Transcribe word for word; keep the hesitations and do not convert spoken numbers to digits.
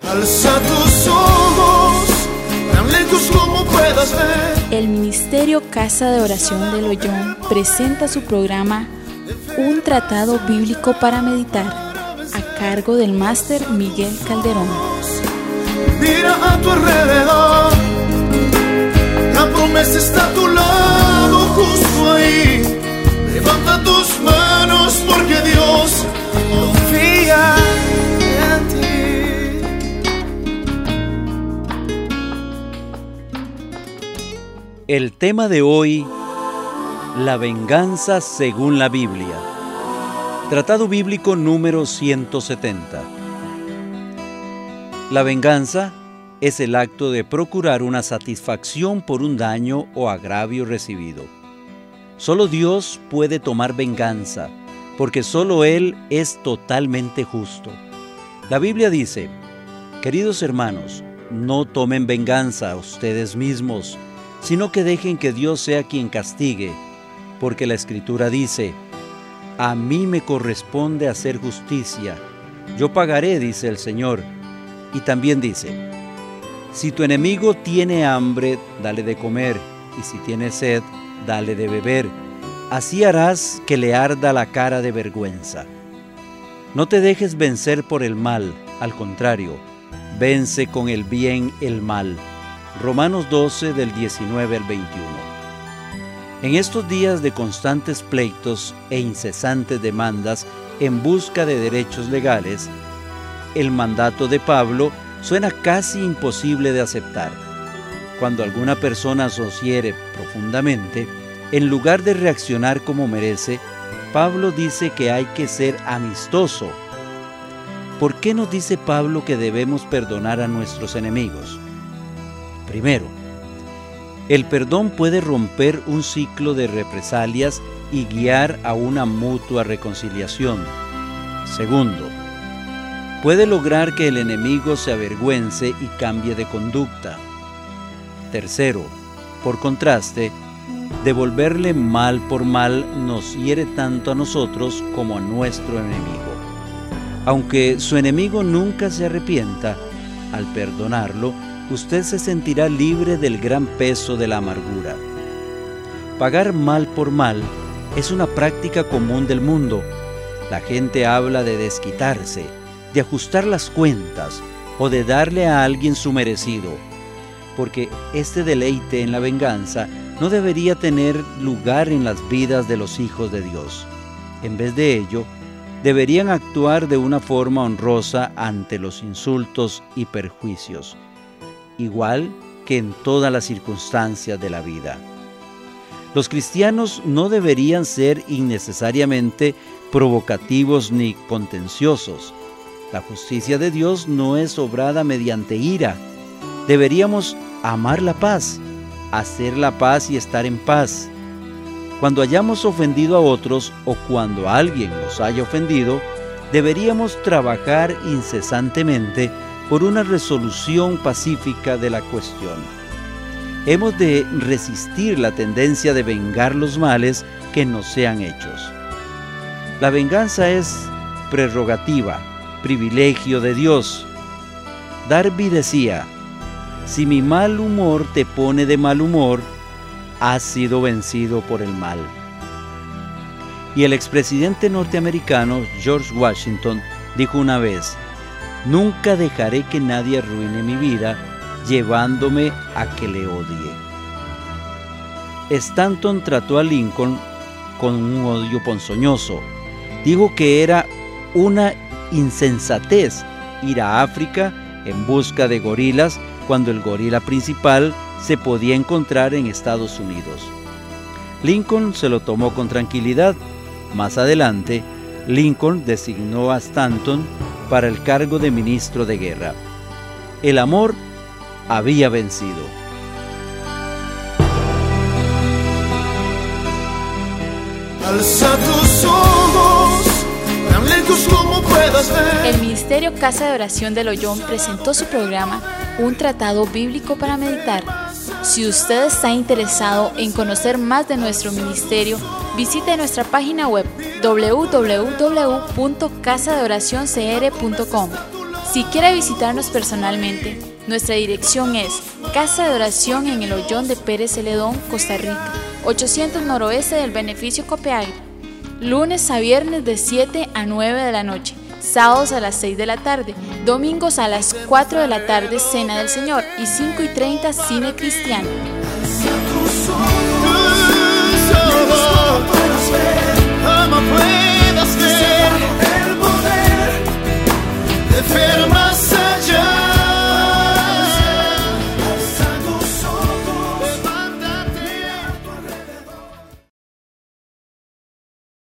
Alza tus ojos, tan lejos como puedas ver. El Ministerio Casa de Oración del Ollón presenta su programa Un Tratado Bíblico para Meditar, a cargo del máster Miguel Calderón. Mira a tu alrededor, la promesa está a tu lado, justo ahí. Levanta tus manos porque Dios confía en ti. El tema de hoy, la venganza según la Biblia. Tratado bíblico número ciento setenta. La venganza es el acto de procurar una satisfacción por un daño o agravio recibido. Solo Dios puede tomar venganza, porque solo Él es totalmente justo. La Biblia dice: queridos hermanos, no tomen venganza a ustedes mismos, sino que dejen que Dios sea quien castigue, porque la Escritura dice: a mí me corresponde hacer justicia, yo pagaré, dice el Señor. Y también dice: si tu enemigo tiene hambre, dale de comer, y si tiene sed, dale de beber, así harás que le arda la cara de vergüenza. No te dejes vencer por el mal, al contrario, vence con el bien el mal. Romanos doce, del diecinueve al veintiuno. En estos días de constantes pleitos e incesantes demandas en busca de derechos legales, el mandato de Pablo suena casi imposible de aceptar. Cuando alguna persona nos hiere profundamente, en lugar de reaccionar como merece, Pablo dice que hay que ser amistoso. ¿Por qué nos dice Pablo que debemos perdonar a nuestros enemigos? Primero, el perdón puede romper un ciclo de represalias y guiar a una mutua reconciliación. Segundo, puede lograr que el enemigo se avergüence y cambie de conducta. Tercero, por contraste, devolverle mal por mal nos hiere tanto a nosotros como a nuestro enemigo. Aunque su enemigo nunca se arrepienta, al perdonarlo, usted se sentirá libre del gran peso de la amargura. Pagar mal por mal es una práctica común del mundo. La gente habla de desquitarse, de ajustar las cuentas o de darle a alguien su merecido, porque este deleite en la venganza no debería tener lugar en las vidas de los hijos de Dios. En vez de ello, deberían actuar de una forma honrosa ante los insultos y perjuicios, igual que en todas las circunstancias de la vida. Los cristianos no deberían ser innecesariamente provocativos ni contenciosos. La justicia de Dios no es obrada mediante ira. Deberíamos amar la paz, hacer la paz y estar en paz. Cuando hayamos ofendido a otros o cuando alguien nos haya ofendido, deberíamos trabajar incesantemente por una resolución pacífica de la cuestión. Hemos de resistir la tendencia de vengar los males que nos sean hechos. La venganza es prerrogativa, privilegio de Dios. Darby decía: si mi mal humor te pone de mal humor, has sido vencido por el mal. Y el expresidente norteamericano George Washington dijo una vez: nunca dejaré que nadie arruine mi vida llevándome a que le odie. Stanton trató a Lincoln con un odio ponzoñoso. Dijo que era una insensatez ir a África en busca de gorilas cuando el gorila principal se podía encontrar en Estados Unidos. Lincoln se lo tomó con tranquilidad. Más adelante, Lincoln designó a Stanton para el cargo de ministro de guerra. El amor había vencido. Alza tus ojos, tan lejos como puedas ver. El Ministerio Casa de Oración del Ollón presentó su programa Un Tratado Bíblico para Meditar. Si usted está interesado en conocer más de nuestro ministerio, visite nuestra página web doble u doble u doble u punto casa de oración c r punto com. Si quiere visitarnos personalmente, nuestra dirección es Casa de Oración en el Ollón de Pérez Celedón, Costa Rica, ochocientos noroeste del Beneficio Copiapó. Lunes a viernes de siete a nueve de la noche, sábados a las seis de la tarde, domingos a las cuatro de la tarde, Cena del Señor, y cinco y treinta, Cine Cristiano. Tus ojos, tus ojos,